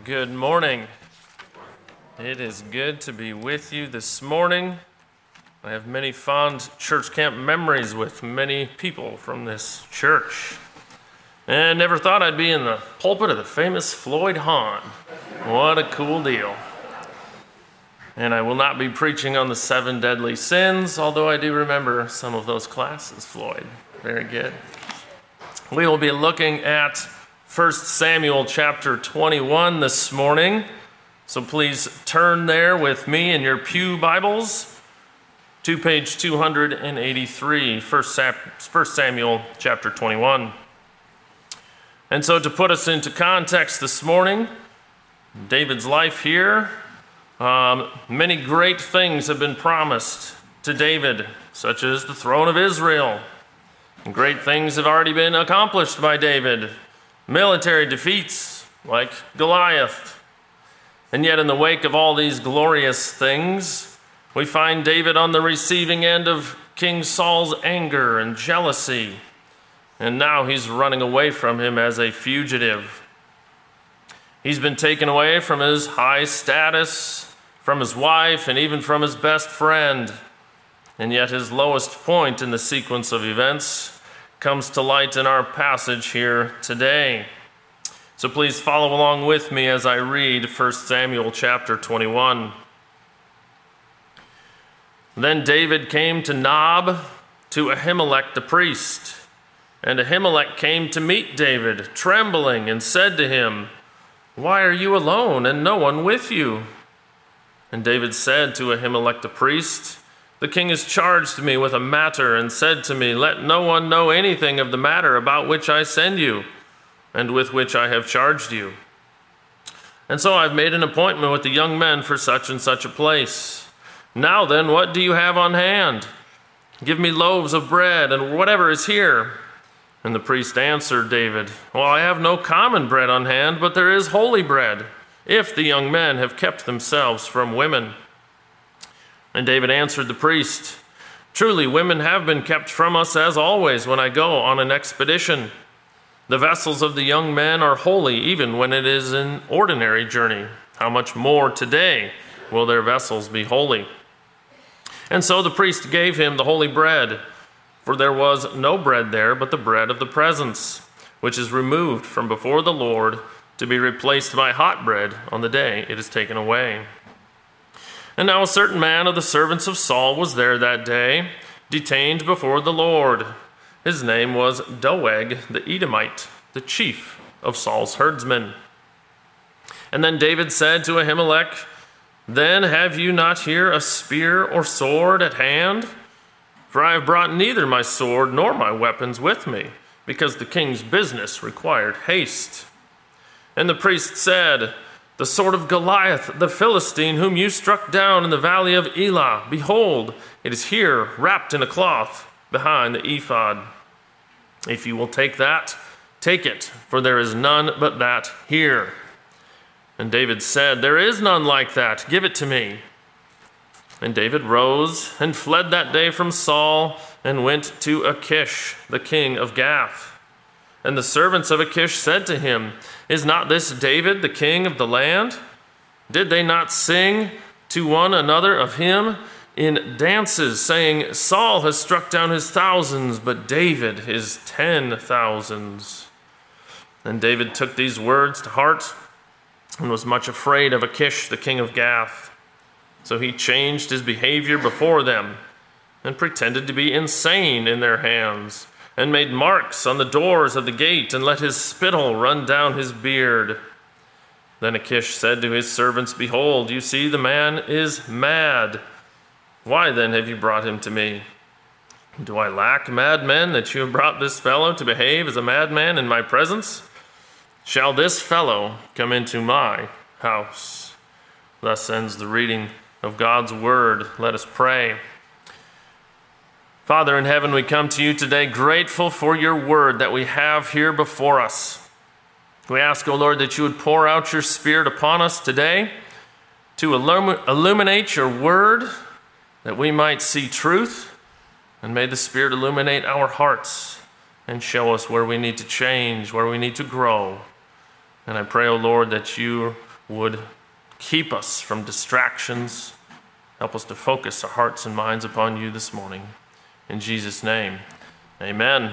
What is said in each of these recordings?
Good morning. It is good to be with you this morning. I have many fond church camp memories with many people from this church. And I never thought I'd be in the pulpit of the famous Floyd Hahn. What a cool deal. And I will not be preaching on the 7 deadly sins, although I do remember some of those classes, Floyd. Very good. We will be looking at 1 Samuel chapter 21 this morning. So please turn there with me in your pew Bibles to page 283, 1 Samuel chapter 21. And so to put us into context this morning, David's life here, many great things have been promised to David, such as the throne of Israel. And great things have already been accomplished by David. Military defeats like Goliath. And yet in the wake of all these glorious things, we find David on the receiving end of King Saul's anger and jealousy. And now he's running away from him as a fugitive. He's been taken away from his high status, from his wife, and even from his best friend. And yet his lowest point in the sequence of events comes to light in our passage here today. So please follow along with me as I read 1 Samuel chapter 21. Then David came to Nob to Ahimelech the priest. And Ahimelech came to meet David, trembling, and said to him, "Why are you alone and no one with you?" And David said to Ahimelech the priest, "The king has charged me with a matter and said to me, 'Let no one know anything of the matter about which I send you and with which I have charged you.' And so I've made an appointment with the young men for such and such a place. Now then, what do you have on hand? Give me loaves of bread and whatever is here." And the priest answered David, "Well, I have no common bread on hand, but there is holy bread, if the young men have kept themselves from women." And David answered the priest, "Truly, women have been kept from us as always when I go on an expedition. The vessels of the young men are holy even when it is an ordinary journey. How much more today will their vessels be holy?" And so the priest gave him the holy bread, for there was no bread there but the bread of the presence, which is removed from before the Lord to be replaced by hot bread on the day it is taken away. And now a certain man of the servants of Saul was there that day, detained before the Lord. His name was Doeg the Edomite, the chief of Saul's herdsmen. And then David said to Ahimelech, "Then have you not here a spear or sword at hand? For I have brought neither my sword nor my weapons with me, because the king's business required haste." And the priest said, "The sword of Goliath, the Philistine, whom you struck down in the valley of Elah, behold, it is here wrapped in a cloth behind the ephod. If you will take that, take it, for there is none but that here." And David said, "There is none like that. Give it to me." And David rose and fled that day from Saul and went to Achish, the king of Gath. And the servants of Achish said to him, "Is not this David, the king of the land? Did they not sing to one another of him in dances, saying, 'Saul has struck down his thousands, but David his 10,000s.'" And David took these words to heart and was much afraid of Achish, the king of Gath. So he changed his behavior before them and pretended to be insane in their hands, and made marks on the doors of the gate, and let his spittle run down his beard. Then Achish said to his servants, "Behold, you see the man is mad. Why then have you brought him to me? Do I lack madmen that you have brought this fellow to behave as a madman in my presence? Shall this fellow come into my house?" Thus ends the reading of God's word. Let us pray. Father in heaven, we come to you today grateful for your word that we have here before us. We ask, O Lord, that you would pour out your Spirit upon us today to illuminate your word, that we might see truth, and may the Spirit illuminate our hearts and show us where we need to change, where we need to grow. And I pray, O Lord, that you would keep us from distractions. Help us to focus our hearts and minds upon you this morning. In Jesus' name, amen.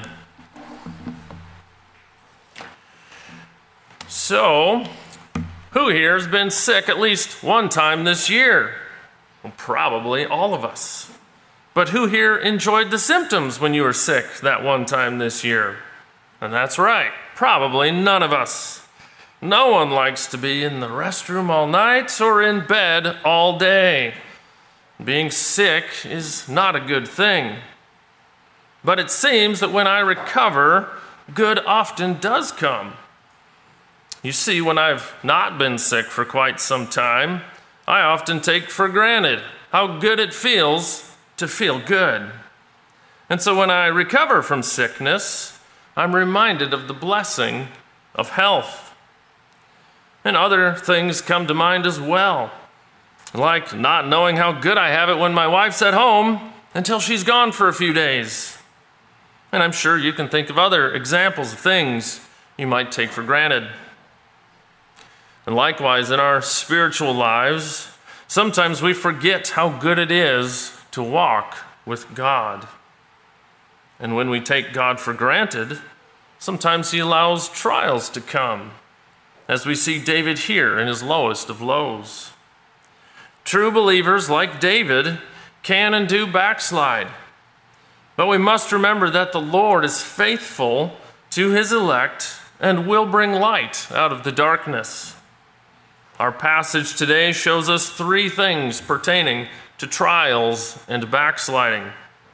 So, who here has been sick at least one time this year? Well, probably all of us. But who here enjoyed the symptoms when you were sick that one time this year? And that's right, probably none of us. No one likes to be in the restroom all night or in bed all day. Being sick is not a good thing. But it seems that when I recover, good often does come. You see, when I've not been sick for quite some time, I often take for granted how good it feels to feel good. And so when I recover from sickness, I'm reminded of the blessing of health. And other things come to mind as well, like not knowing how good I have it when my wife's at home until she's gone for a few days. And I'm sure you can think of other examples of things you might take for granted. And likewise, in our spiritual lives, sometimes we forget how good it is to walk with God. And when we take God for granted, sometimes He allows trials to come, as we see David here in his lowest of lows. True believers like David can and do backslide. But we must remember that the Lord is faithful to His elect and will bring light out of the darkness. Our passage today shows us three things pertaining to trials and backsliding.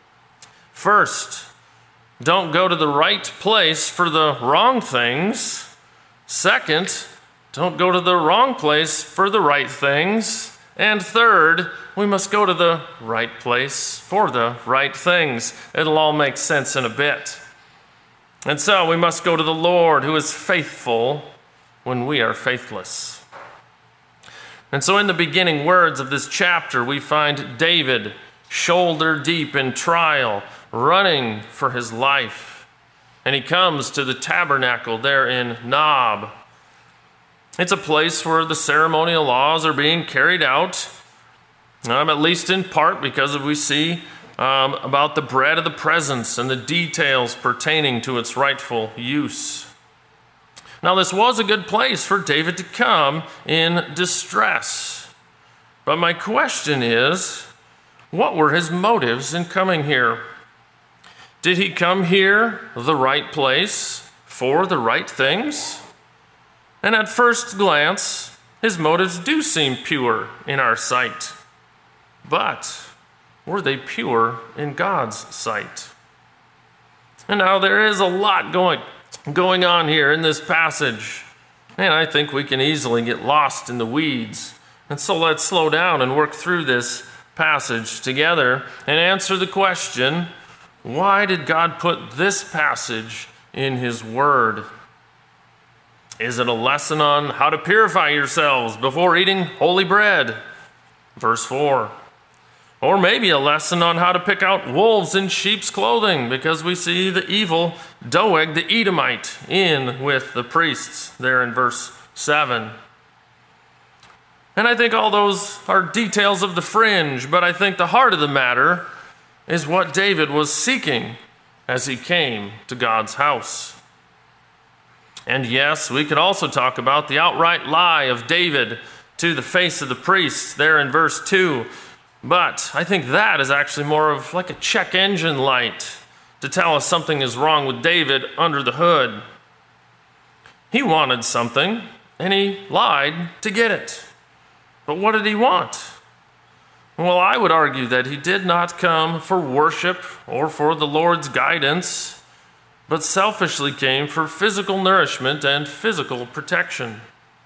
First, don't go to the right place for the wrong things. Second, don't go to the wrong place for the right things. And third, we must go to the right place for the right things. It'll all make sense in a bit. And so we must go to the Lord, who is faithful when we are faithless. And so in the beginning words of this chapter, we find David shoulder deep in trial, running for his life. And he comes to the tabernacle there in Nob. It's a place where the ceremonial laws are being carried out, at least in part because we see about the bread of the presence and the details pertaining to its rightful use. Now, this was a good place for David to come in distress. But my question is, what were his motives in coming here? Did he come here the right place for the right things? And at first glance, his motives do seem pure in our sight. But were they pure in God's sight? And now there is a lot going on here in this passage. And I think we can easily get lost in the weeds. And so let's slow down and work through this passage together and answer the question, why did God put this passage in His Word? Is it a lesson on how to purify yourselves before eating holy bread? Verse 4. Or maybe a lesson on how to pick out wolves in sheep's clothing, because we see the evil Doeg the Edomite in with the priests there in verse 7. And I think all those are details of the fringe, but I think the heart of the matter is what David was seeking as he came to God's house. And yes, we could also talk about the outright lie of David to the face of the priests there in verse 2. But I think that is actually more of like a check engine light to tell us something is wrong with David under the hood. He wanted something, and he lied to get it. But what did he want? Well, I would argue that he did not come for worship or for the Lord's guidance, but selfishly came for physical nourishment and physical protection.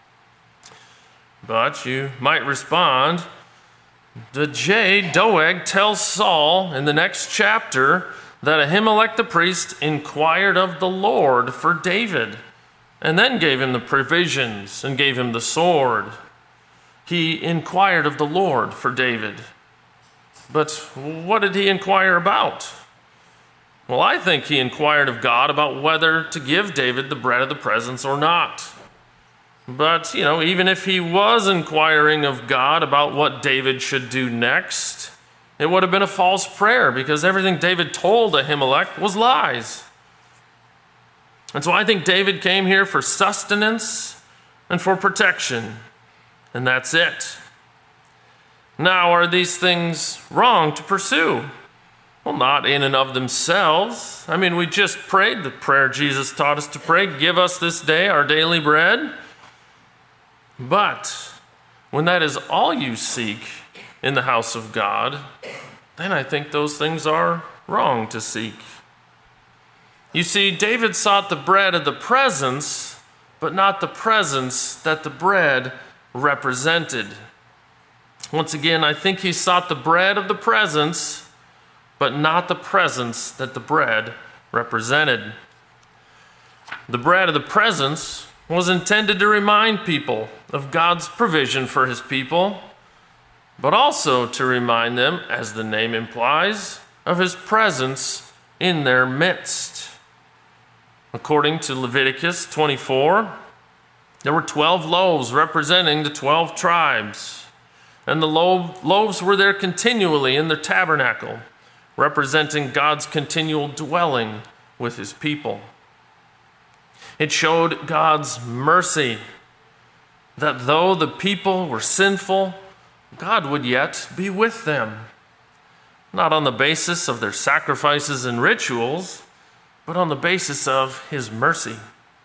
But you might respond, Doeg tells Saul in the next chapter that Ahimelech the priest inquired of the Lord for David and then gave him the provisions and gave him the sword. He inquired of the Lord for David. But what did he inquire about? Well, I think he inquired of God about whether to give David the bread of the presence or not. But, even if he was inquiring of God about what David should do next, it would have been a false prayer because everything David told Ahimelech was lies. And so I think David came here for sustenance and for protection, and that's it. Now, are these things wrong to pursue? Well, not in and of themselves. We just prayed the prayer Jesus taught us to pray, give us this day our daily bread. But when that is all you seek in the house of God, then I think those things are wrong to seek. You see, David sought the bread of the presence, but not the presence that the bread represented. Once again, I think he sought the bread of the presence, but not the presence that the bread represented. The bread of the presence was intended to remind people of God's provision for his people, but also to remind them, as the name implies, of his presence in their midst. According to Leviticus 24, there were 12 loaves representing the 12 tribes, and the loaves were there continually in the tabernacle, representing God's continual dwelling with his people. It showed God's mercy, that though the people were sinful, God would yet be with them, not on the basis of their sacrifices and rituals, but on the basis of his mercy.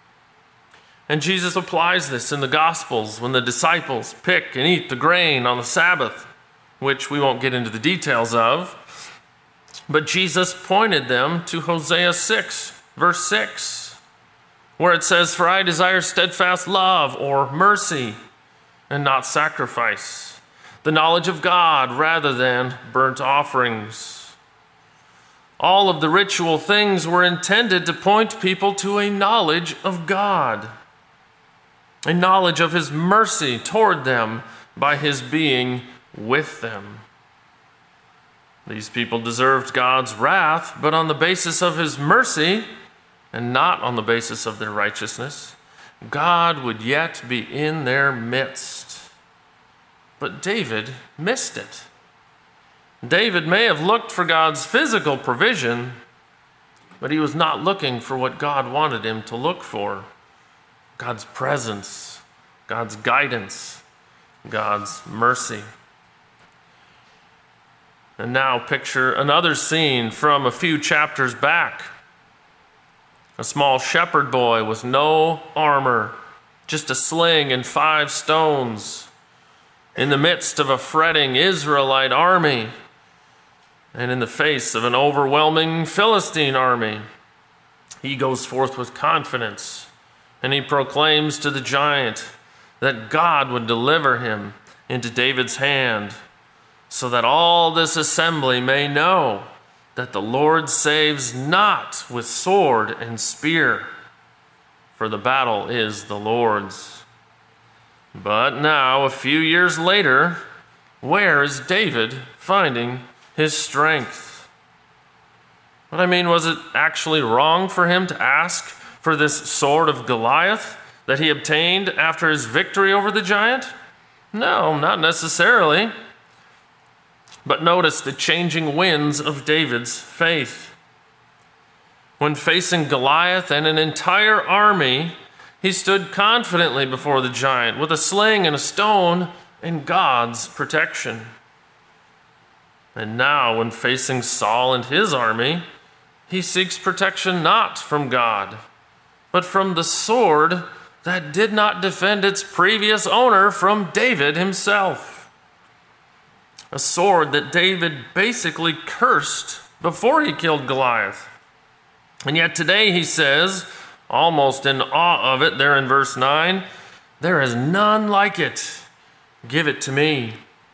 And Jesus applies this in the Gospels when the disciples pick and eat the grain on the Sabbath, which we won't get into the details of. But Jesus pointed them to Hosea 6, verse 6, where it says, "For I desire steadfast love," or mercy, "and not sacrifice, the knowledge of God rather than burnt offerings." All of the ritual things were intended to point people to a knowledge of God, a knowledge of his mercy toward them by his being with them. These people deserved God's wrath, but on the basis of his mercy and not on the basis of their righteousness, God would yet be in their midst. But David missed it. David may have looked for God's physical provision, but he was not looking for what God wanted him to look for: God's presence, God's guidance, God's mercy. And now picture another scene from a few chapters back. A small shepherd boy with no armor, just a sling and 5 stones, in the midst of a fretting Israelite army, and in the face of an overwhelming Philistine army. He goes forth with confidence, and he proclaims to the giant that God would deliver him into David's hand, so that all this assembly may know that the Lord saves not with sword and spear, for the battle is the Lord's. But now, a few years later, where is David finding his strength? But was it actually wrong for him to ask for this sword of Goliath that he obtained after his victory over the giant? No, not necessarily. But notice the changing winds of David's faith. When facing Goliath and an entire army, he stood confidently before the giant with a sling and a stone and God's protection. And now, when facing Saul and his army, he seeks protection not from God, but from the sword that did not defend its previous owner from David himself. A sword that David basically cursed before he killed Goliath. And yet today he says, almost in awe of it, there in verse 9, "There is none like it. Give it to me."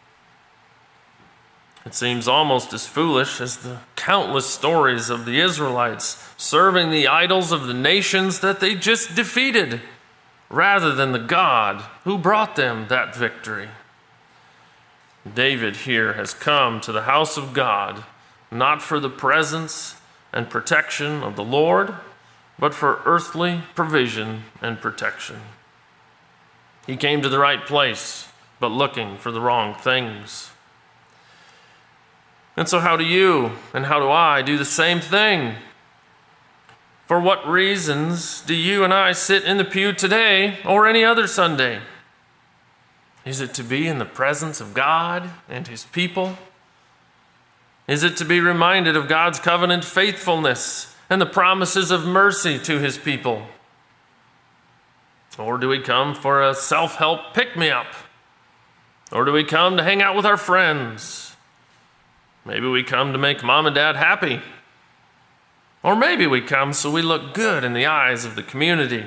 It seems almost as foolish as the countless stories of the Israelites serving the idols of the nations that they just defeated, rather than the God who brought them that victory. David here has come to the house of God, not for the presence and protection of the Lord, but for earthly provision and protection. He came to the right place, but looking for the wrong things. And so how do you and how do I do the same thing? For what reasons do you and I sit in the pew today or any other Sunday? Is it to be in the presence of God and His people? Is it to be reminded of God's covenant faithfulness and the promises of mercy to His people? Or do we come for a self-help pick-me-up? Or do we come to hang out with our friends? Maybe we come to make mom and dad happy. Or maybe we come so we look good in the eyes of the community.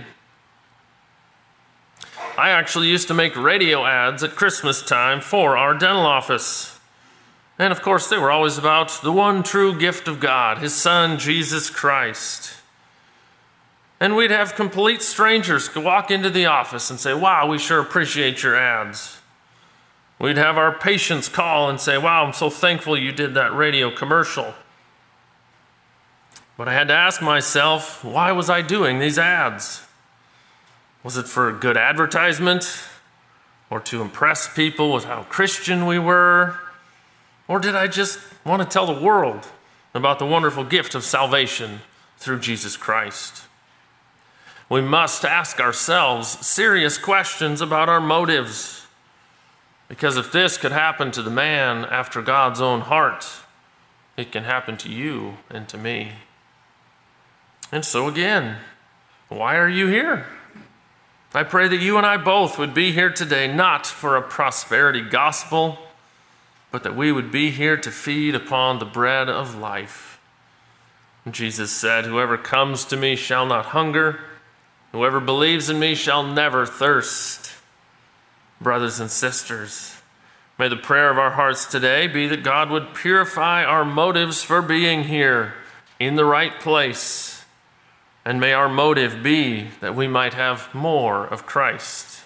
I actually used to make radio ads at Christmas time for our dental office. And of course, they were always about the one true gift of God, His Son, Jesus Christ. And we'd have complete strangers walk into the office and say, "Wow, we sure appreciate your ads." We'd have our patients call and say, "Wow, I'm so thankful you did that radio commercial." But I had to ask myself, why was I doing these ads? Was it for good advertisement? Or to impress people with how Christian we were? Or did I just want to tell the world about the wonderful gift of salvation through Jesus Christ? We must ask ourselves serious questions about our motives. Because if this could happen to the man after God's own heart, it can happen to you and to me. And so again, why are you here? I pray that you and I both would be here today not for a prosperity gospel, but that we would be here to feed upon the bread of life. Jesus said, "Whoever comes to me shall not hunger. Whoever believes in me shall never thirst." Brothers and sisters, may the prayer of our hearts today be that God would purify our motives for being here in the right place. And may our motive be that we might have more of Christ.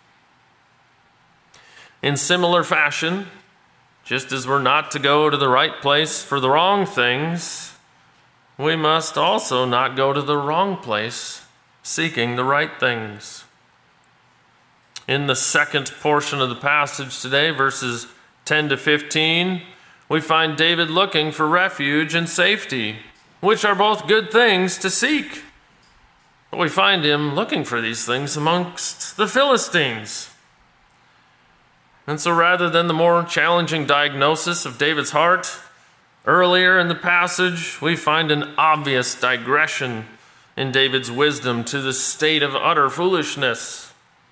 In similar fashion, just as we're not to go to the right place for the wrong things, we must also not go to the wrong place seeking the right things. In the second portion of the passage today, verses 10 to 15, we find David looking for refuge and safety, which are both good things to seek. But we find him looking for these things amongst the Philistines. And so rather than the more challenging diagnosis of David's heart, earlier in the passage, we find an obvious digression in David's wisdom to the state of utter foolishness.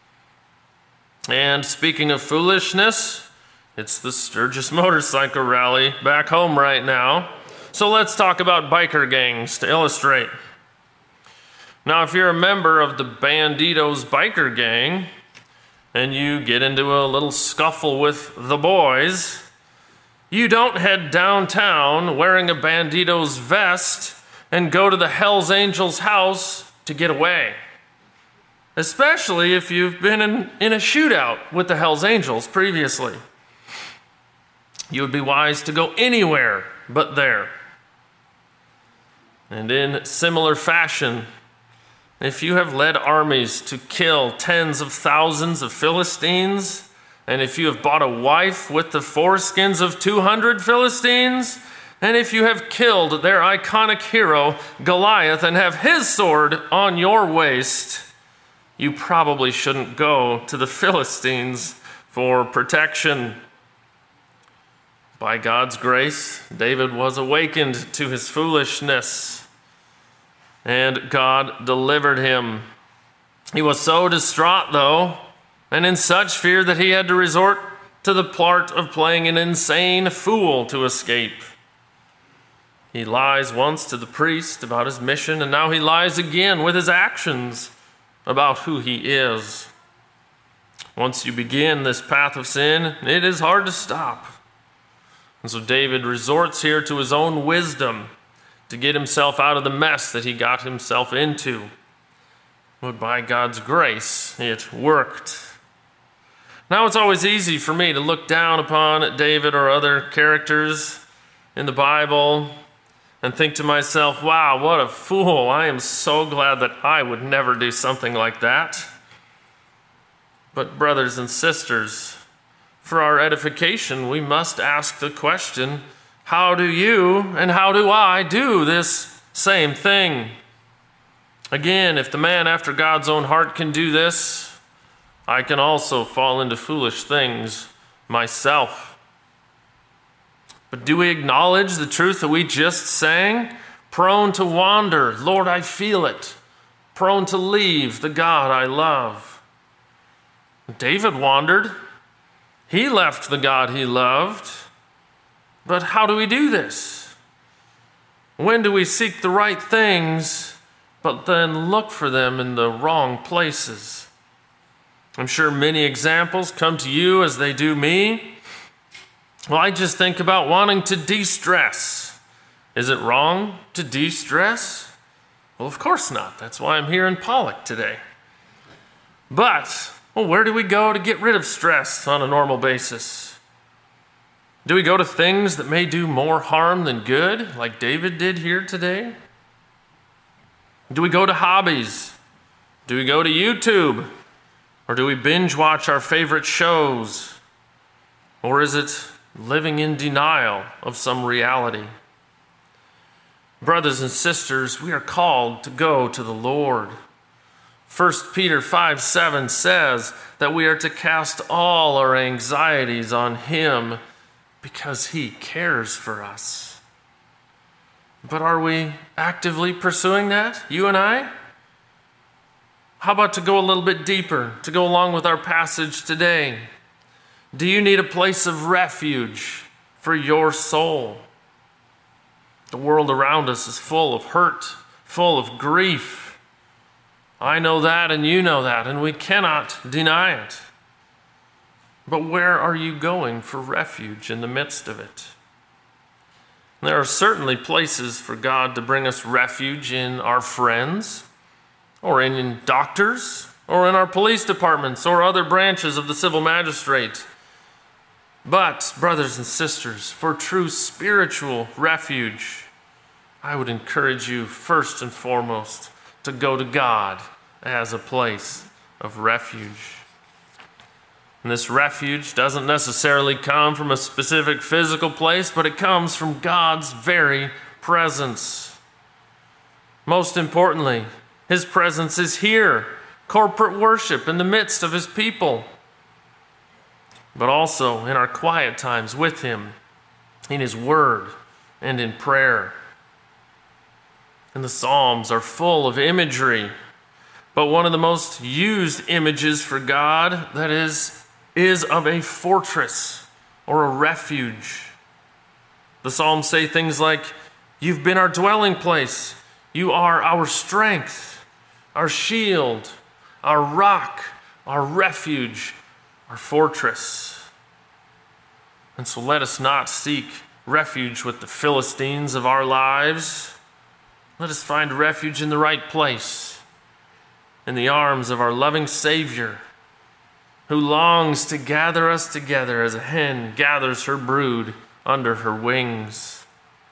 And speaking of foolishness, it's the Sturgis Motorcycle Rally back home right now. So let's talk about biker gangs to illustrate. Now, if you're a member of the Banditos biker gang and you get into a little scuffle with the boys, you don't head downtown wearing a Banditos vest and go to the Hells Angels house to get away. Especially if you've been in a shootout with the Hells Angels previously. You would be wise to go anywhere but there. And in similar fashion, if you have led armies to kill tens of thousands of Philistines, and if you have bought a wife with the foreskins of 200 Philistines, and if you have killed their iconic hero, Goliath, and have his sword on your waist, you probably shouldn't go to the Philistines for protection. By God's grace, David was awakened to his foolishness, and God delivered him. He was so distraught, though, and in such fear that he had to resort to the part of playing an insane fool to escape. He lies once to the priest about his mission, and now he lies again with his actions about who he is. Once you begin this path of sin, it is hard to stop. And so David resorts here to his own wisdom to get himself out of the mess that he got himself into. But by God's grace, it worked. Now it's always easy for me to look down upon David or other characters in the Bible and think to myself, wow, what a fool. I am so glad that I would never do something like that. But brothers and sisters, for our edification, we must ask the question, how do you and how do I do this same thing? Again, if the man after God's own heart can do this, I can also fall into foolish things myself. But do we acknowledge the truth that we just sang? Prone to wander, Lord, I feel it. Prone to leave the God I love. David wandered. He left the God he loved. But how do we do this? When do we seek the right things, but then look for them in the wrong places? I'm sure many examples come to you as they do me. Well, I just think about wanting to de-stress. Is it wrong to de-stress? Well, of course not. That's why I'm here in Pollock today. But, well, where do we go to get rid of stress on a normal basis? Do we go to things that may do more harm than good, like David did here today? Do we go to hobbies? Do we go to YouTube? Or do we binge watch our favorite shows? Or is it living in denial of some reality? Brothers and sisters, we are called to go to the Lord. 1 Peter 5:7 says that we are to cast all our anxieties on Him because He cares for us. But are we actively pursuing that, you and I? How about to go a little bit deeper, to go along with our passage today? Do you need a place of refuge for your soul? The world around us is full of hurt, full of grief. I know that and you know that, and we cannot deny it. But where are you going for refuge in the midst of it? There are certainly places for God to bring us refuge in our friends, or in doctors, or in our police departments, or other branches of the civil magistrate. But, brothers and sisters, for true spiritual refuge, I would encourage you first and foremost to go to God as a place of refuge. And this refuge doesn't necessarily come from a specific physical place, but it comes from God's very presence. Most importantly, His presence is here, corporate worship in the midst of His people, but also in our quiet times with Him, in His Word and in prayer. And the Psalms are full of imagery, but one of the most used images for God, that is of a fortress or a refuge. The Psalms say things like, "You've been our dwelling place. You are our strength, our shield, our rock, our refuge, our fortress." And so let us not seek refuge with the Philistines of our lives. Let us find refuge in the right place, in the arms of our loving Savior, who longs to gather us together as a hen gathers her brood under her wings.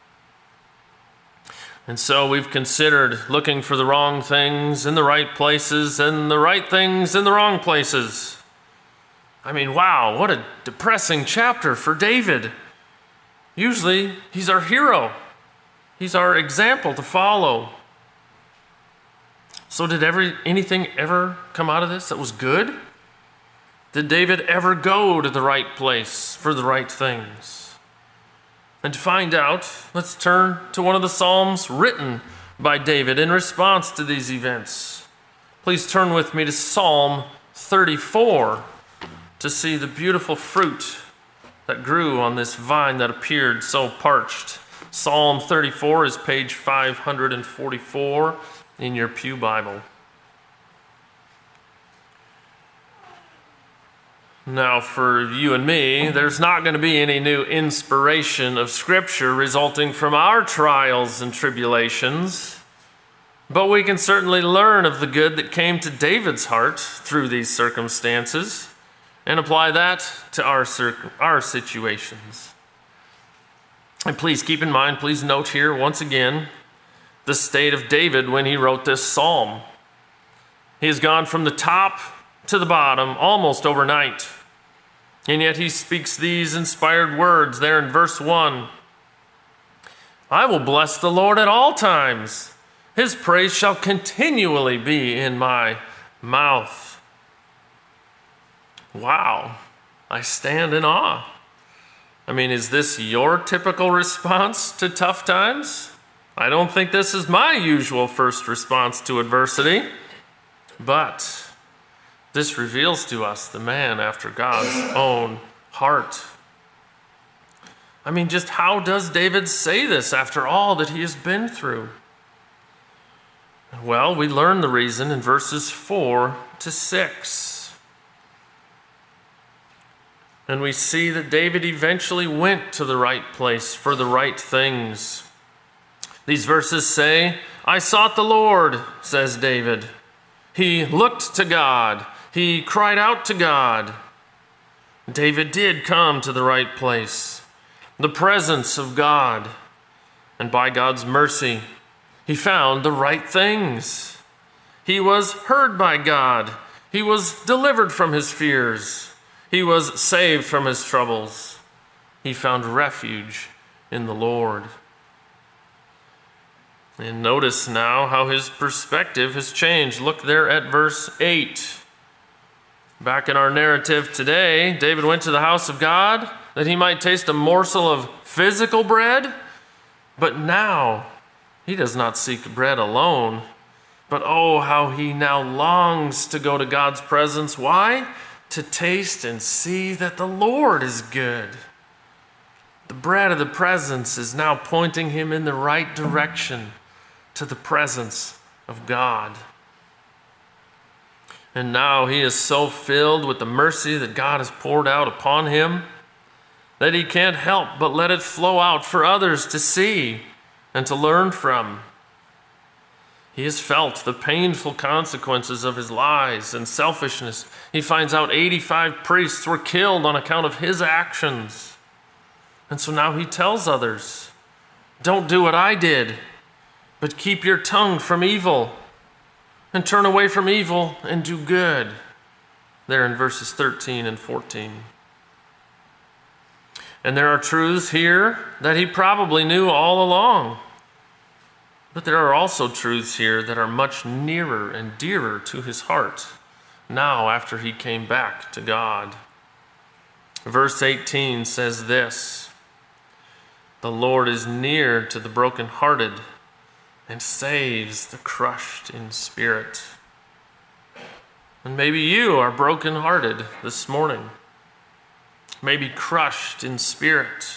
And so we've considered looking for the wrong things in the right places and the right things in the wrong places. I mean, wow, what a depressing chapter for David. Usually, he's our hero. He's our example to follow. So did anything ever come out of this that was good? Did David ever go to the right place for the right things? And to find out, let's turn to one of the Psalms written by David in response to these events. Please turn with me to Psalm 34 to see the beautiful fruit that grew on this vine that appeared so parched. Psalm 34 is page 544 in your Pew Bible. Now, for you and me, there's not going to be any new inspiration of Scripture resulting from our trials and tribulations, but we can certainly learn of the good that came to David's heart through these circumstances and apply that to our situations. And please keep in mind, please note here once again, the state of David when he wrote this psalm. He has gone from the top to the bottom almost overnight. And yet he speaks these inspired words there in verse 1. I will bless the Lord at all times. His praise shall continually be in my mouth. Wow, I stand in awe. I mean, is this your typical response to tough times? I don't think this is my usual first response to adversity, but this reveals to us the man after God's own heart. I mean, just how does David say this after all that he has been through? Well, we learn the reason in verses 4 to 6. And we see that David eventually went to the right place for the right things. These verses say, I sought the Lord, says David. He looked to God. He cried out to God. David did come to the right place, the presence of God. And by God's mercy, he found the right things. He was heard by God. He was delivered from his fears. He was saved from his troubles. He found refuge in the Lord. And notice now how his perspective has changed. Look there at verse 8. Back in our narrative today, David went to the house of God that he might taste a morsel of physical bread. But now he does not seek bread alone. But oh, how he now longs to go to God's presence. Why? To taste and see that the Lord is good. The bread of the presence is now pointing him in the right direction to the presence of God. And now he is so filled with the mercy that God has poured out upon him that he can't help but let it flow out for others to see and to learn from. He has felt the painful consequences of his lies and selfishness. He finds out 85 priests were killed on account of his actions. And so now he tells others, don't do what I did, but keep your tongue from evil and turn away from evil and do good. There in verses 13 and 14. And there are truths here that he probably knew all along. But there are also truths here that are much nearer and dearer to his heart now after he came back to God. Verse 18 says this, the Lord is near to the brokenhearted and saves the crushed in spirit. And maybe you are brokenhearted this morning, maybe crushed in spirit.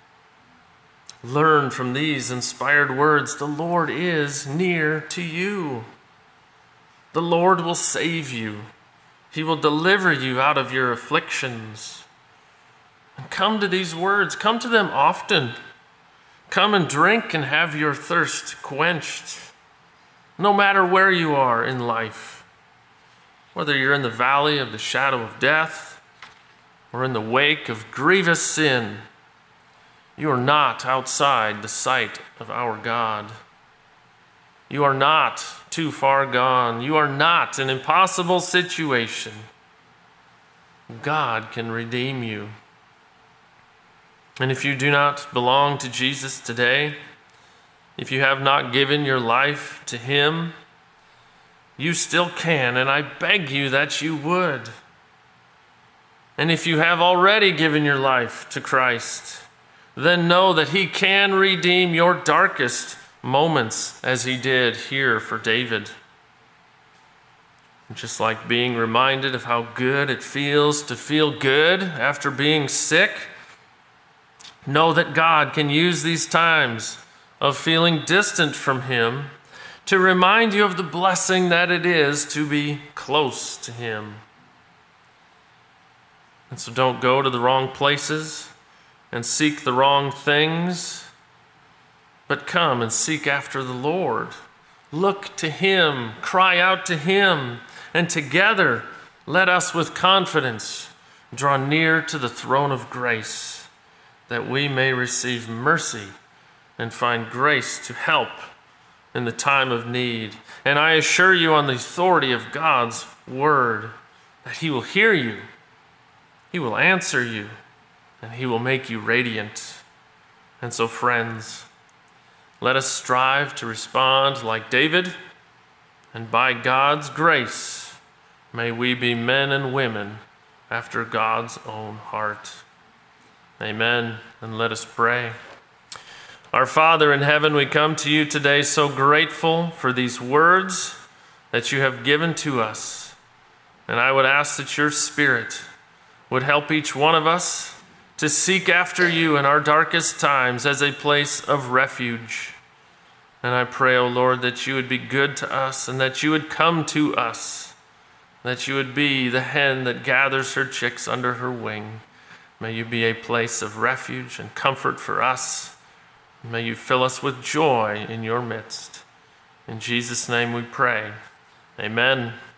Learn from these inspired words. The Lord is near to you. The Lord will save you. He will deliver you out of your afflictions. And come to these words. Come to them often. Come and drink and have your thirst quenched. No matter where you are in life. Whether you're in the valley of the shadow of death or in the wake of grievous sin, you are not outside the sight of our God. You are not too far gone. You are not an impossible situation. God can redeem you. And if you do not belong to Jesus today, if you have not given your life to him, you still can, and I beg you that you would. And if you have already given your life to Christ, then know that he can redeem your darkest moments as he did here for David. Just like being reminded of how good it feels to feel good after being sick, know that God can use these times of feeling distant from him to remind you of the blessing that it is to be close to him. And so don't go to the wrong places and seek the wrong things, but come and seek after the Lord. Look to him, cry out to him, and together let us with confidence draw near to the throne of grace, that we may receive mercy and find grace to help in the time of need. And I assure you, on the authority of God's word, that he will hear you, he will answer you, and he will make you radiant. And so, friends, let us strive to respond like David, and by God's grace, may we be men and women after God's own heart. Amen. And let us pray. Our Father in heaven, we come to you today so grateful for these words that you have given to us. And I would ask that your Spirit would help each one of us to seek after you in our darkest times as a place of refuge. And I pray, O Lord, that you would be good to us and that you would come to us, that you would be the hen that gathers her chicks under her wing. May you be a place of refuge and comfort for us. May you fill us with joy in your midst. In Jesus' name we pray. Amen.